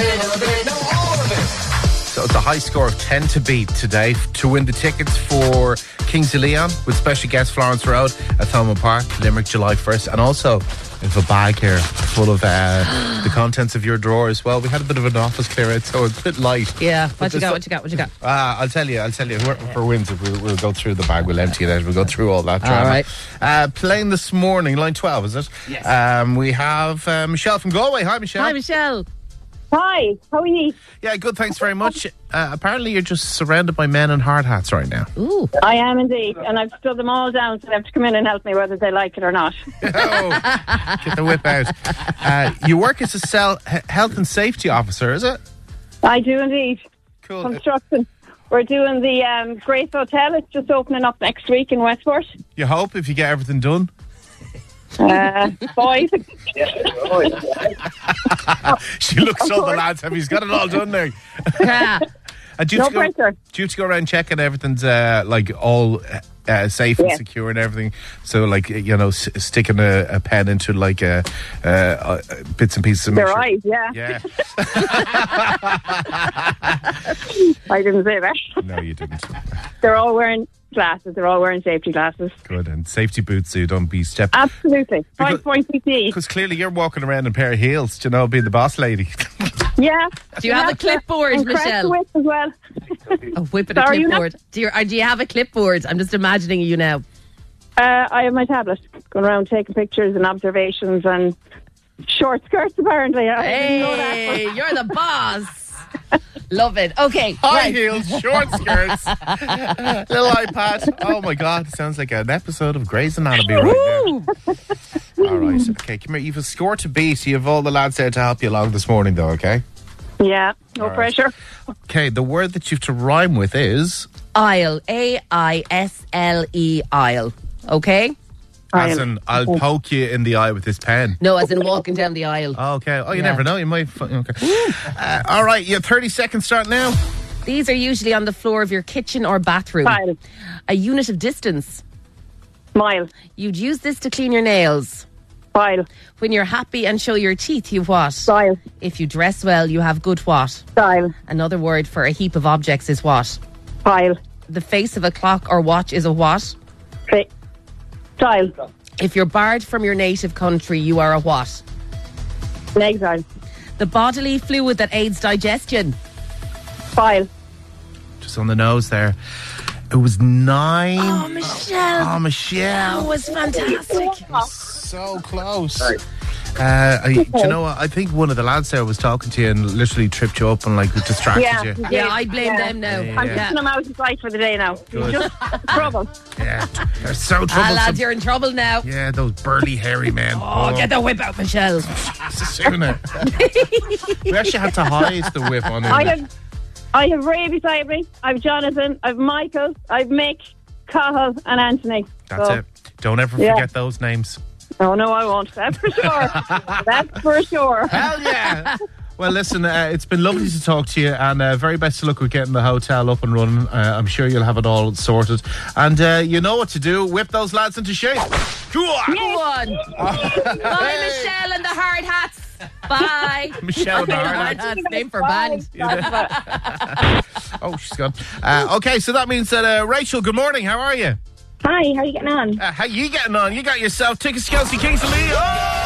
little bit, no, all of it. So it's a high score of 10 to beat today to win the tickets for Kings of Leon with special guest Florence Road at Thomond Park, Limerick, July 1st. And also, we have a bag here full of the contents of your drawer as well. We had a bit of an office clear out, so it's a bit light. Yeah, what you got? I'll tell you. Whoever wins it, we'll go through the bag, we'll empty it out, we'll go through all that drama. All right. Playing this morning, line 12, is it? Yes. We have Michelle from Galway. Hi, Michelle. Hi, Michelle. Hi, how are you? Yeah, good, thanks very much. Apparently you're just surrounded by men in hard hats right now. Ooh. I am indeed, and I've stood them all down, so they have to come in and help me whether they like it or not. Oh, get the whip out. You work as a health and safety officer, is it? I do indeed. Cool. Construction. We're doing the Grace Hotel. It's just opening up next week in Westport. You hope if you get everything done? Boys. She looks all the lads have. He's got it all done there. Do you No have to pressure. do you have to go around checking everything's all safe and secure and everything? So, like, sticking a pen into like bits and pieces of Their eyes, yeah. Yeah. I didn't say that. No, you didn't. They're all wearing glasses. They're all wearing safety glasses. Good, and safety boots so you don't be stepped. Absolutely. 5 point PPE. Because clearly you're walking around in a pair of heels, being the boss lady. Yeah. Do you have a clipboard, and Michelle? Whip as well. A whip and a Sorry, clipboard. Do you have a clipboard? I'm just imagining you now. I have my tablet, going around taking pictures and observations and short skirts, apparently. I didn't know that. Hey, you're the boss. Love it. Okay. High right. heels, short skirts, little iPad. Oh my God, it sounds like an episode of Grey's Anatomy right now. All right, okay, come here. You've a score to beat. You have all the lads there to help you along this morning, though, okay? Yeah, no right. pressure. Okay, the word that you have to rhyme with is... Aisle. AISLE. Aisle. Okay? As in, I'll poke you in the eye with this pen. No, as in walking down the aisle. Oh, okay. Oh, you Yeah. never know. You might... Okay. All right, you have 30 seconds start now. These are usually on the floor of your kitchen or bathroom. File. A unit of distance. Mile. You'd use this to clean your nails. File. When you're happy and show your teeth, you what? Style. If you dress well, you have good what? Style. Another word for a heap of objects is what? File. The face of a clock or watch is a what? Style. If you're barred from your native country, you are a what? An exile. The bodily fluid that aids digestion. File. Just on the nose there. It was 9. Oh, Michelle. Oh, Michelle. That was fantastic. So close. Do you know what? I think one of the lads there was talking to you and literally tripped you up and distracted you. Yeah, I blame them now. Yeah. I'm putting them out of sight for the day now. Good. Just trouble. Yeah, they're so troublesome. Lads, you're in trouble now. Yeah, those burly, hairy men. Oh, get the whip out, Michelle. Sooner. We actually had to hide the whip on him. I have Ray beside me. I've Jonathan. I've Michael. I've Mick, Cahill, and Anthony. That's it. Don't ever forget those names. Oh, no, I won't. That's for sure. That's for sure. Hell yeah. Well, listen, it's been lovely to talk to you, and very best of luck with getting the hotel up and running. I'm sure you'll have it all sorted. And you know what to do. Whip those lads into shape. Go on. Go on. Bye, Michelle and the hard hats. Bye. Michelle and the hard hats. Name for band. Oh, she's gone. Okay, so that means that Rachel, good morning. How are you? Hi, how are you getting on? How you getting on? You got yourself tickets to Kelsey Kings of Leon.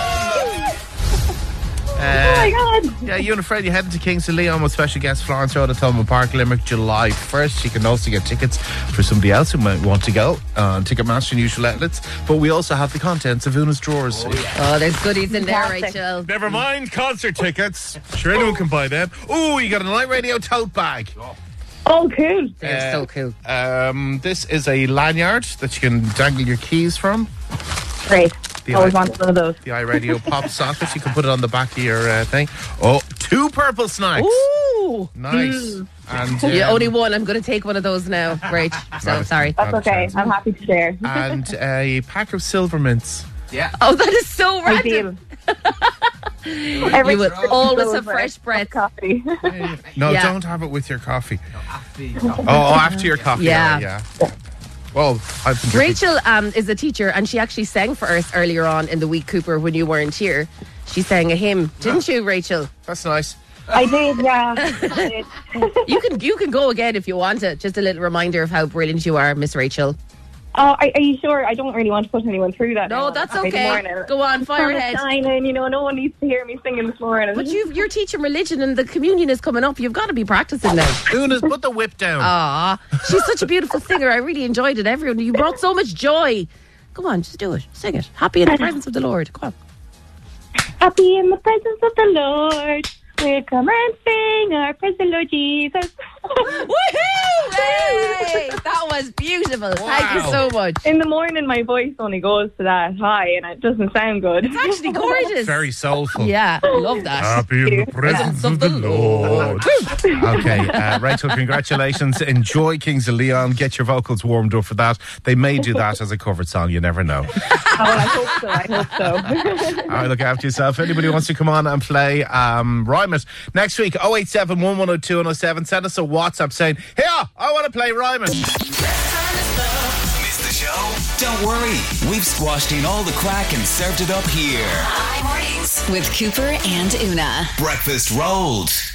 Oh my God. Yeah, you and a friend, you're heading to Kings of Leon with special guest Florence Road at Thomond Park, Limerick, July 1st. You can also get tickets for somebody else who might want to go on Ticketmaster and usual outlets. But we also have the contents of Una's drawers. Oh, there's goodies in there, Rachel. Never mind concert tickets. Sure, anyone can buy them. Oh, you got a Night Radio tote bag. Oh, cool. They're so cool. This is a lanyard that you can dangle your keys from. Great. Always wanted one of those. The iRadio pop socket. You can put it on the back of your thing. Oh, 2 purple snacks. Ooh. Nice. And Yeah, only one. I'm going to take one of those now, Rach. So, sorry. That's okay. I'm happy to share. And a pack of silver mints. Yeah. Oh, that is so random. You will always have fresh breath. Coffee. No, Yeah. don't have it with your coffee. After your coffee. Yeah. Yeah. Well, I've been drinking. Rachel is a teacher, and she actually sang for us earlier on in the week, Cooper, when you weren't here. She sang a hymn, didn't you, Rachel? That's nice. I did, yeah. You can go again if you want to. Just a little reminder of how brilliant you are, Miss Rachel. Are you sure? I don't really want to put anyone through that. No, now. that's okay. Go on, fire ahead. Shining, no one needs to hear me singing this morning. But you're teaching religion and the communion is coming up. You've got to be practicing now. Una's put the whip down. Ah, she's such a beautiful singer. I really enjoyed it. Everyone, you brought so much joy. Go on, just do it. Sing it. Happy in the presence of the Lord. Come on. Happy in the presence of the Lord. We'll come and sing our praise the Lord Jesus. Woohoo! Hey, that was beautiful. Wow. Thank you so much. In the morning, my voice only goes to that high, and it doesn't sound good. It's actually gorgeous. Very soulful. Yeah, love that. Happy in the presence of the Lord. Okay, Rachel, congratulations. Enjoy Kings of Leon. Get your vocals warmed up for that. They may do that as a covered song. You never know. I hope so. All right, look after yourself. Anybody wants to come on and play Rhyme It next week, 087 1102 107. Send us a WhatsApp saying, here, I want to play Rhyme It. Missed the show? Don't worry. We've squashed in all the crack and served it up here. Mornings with Cooper and Una. Breakfast rolled.